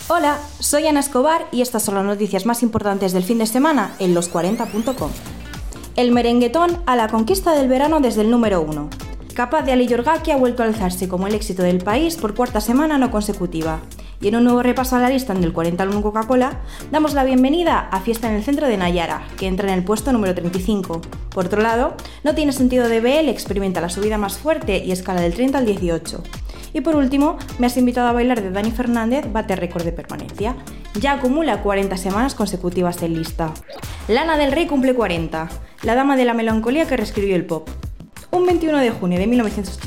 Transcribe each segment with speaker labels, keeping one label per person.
Speaker 1: Hola, soy Ana Escobar y estas son las noticias más importantes del fin de semana en los40.com. El merenguetón a la conquista del verano desde el número 1. Capaz de Ali Yorgaki ha vuelto a alzarse como el éxito del país por cuarta semana no consecutiva. Y en un nuevo repaso a la lista del 40 Coca-Cola, damos la bienvenida a Fiesta en el Centro de Nayara, que entra en el puesto número 35. Por otro lado, No tiene sentido de BL experimenta la subida más fuerte y escala del 30 al 18. Y por último, Me has invitado a bailar de Dani Fernández bate récord de permanencia. Ya acumula 40 semanas consecutivas en lista. Lana del Rey cumple 40, la dama de la melancolía que reescribió el pop. Un 21 de junio de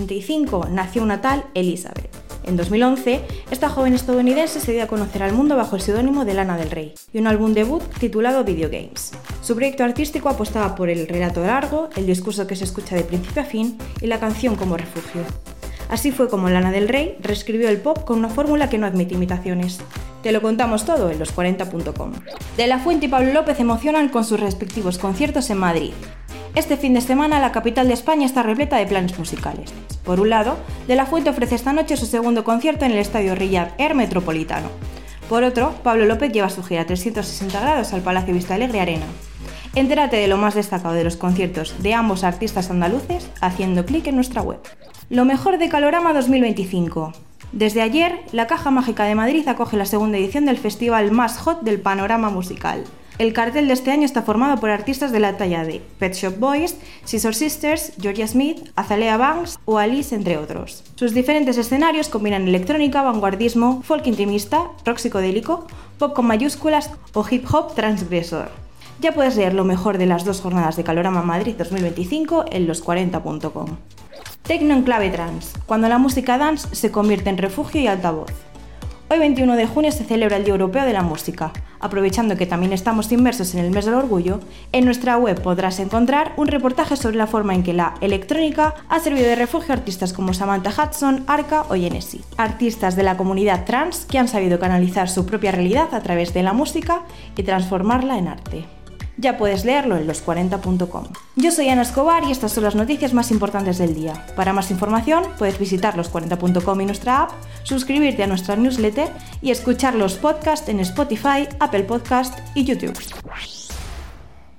Speaker 1: 1985 nació una tal Elizabeth. En 2011, esta joven estadounidense se dio a conocer al mundo bajo el seudónimo de Lana del Rey y un álbum debut titulado Video Games. Su proyecto artístico apostaba por el relato largo, el discurso que se escucha de principio a fin y la canción como refugio. Así fue como Lana del Rey reescribió el pop con una fórmula que no admite imitaciones. Te lo contamos todo en los40.com. De la Fuente y Pablo López emocionan con sus respectivos conciertos en Madrid. Este fin de semana la capital de España está repleta de planes musicales. Por un lado, De la Fuente ofrece esta noche su segundo concierto en el estadio Riyadh Air Metropolitano. Por otro, Pablo López lleva su gira 360 grados al Palacio Vista Alegre Arena. Entérate de lo más destacado de los conciertos de ambos artistas andaluces haciendo clic en nuestra web. Lo mejor de Calorama 2025. Desde ayer, la Caja Mágica de Madrid acoge la segunda edición del festival más hot del panorama musical. El cartel de este año está formado por artistas de la talla de Pet Shop Boys, Scissor Sisters, Georgia Smith, Azalea Banks o Alice, entre otros. Sus diferentes escenarios combinan electrónica, vanguardismo, folk intimista, rock psicodélico, pop con mayúsculas o hip hop transgresor. Ya puedes leer lo mejor de las dos jornadas de Calorama Madrid 2025 en los40.com. Tecno en clave trans, cuando la música dance se convierte en refugio y altavoz. Hoy 21 de junio se celebra el Día Europeo de la Música. Aprovechando que también estamos inmersos en el mes del orgullo, en nuestra web podrás encontrar un reportaje sobre la forma en que la electrónica ha servido de refugio a artistas como Samantha Hudson, Arca o Genesis. Artistas de la comunidad trans que han sabido canalizar su propia realidad a través de la música y transformarla en arte. Ya puedes leerlo en los40.com. Yo soy Ana Escobar y estas son las noticias más importantes del día. Para más información puedes visitar los40.com y nuestra app, suscribirte a nuestra newsletter y escuchar los podcasts en Spotify, Apple Podcast y YouTube.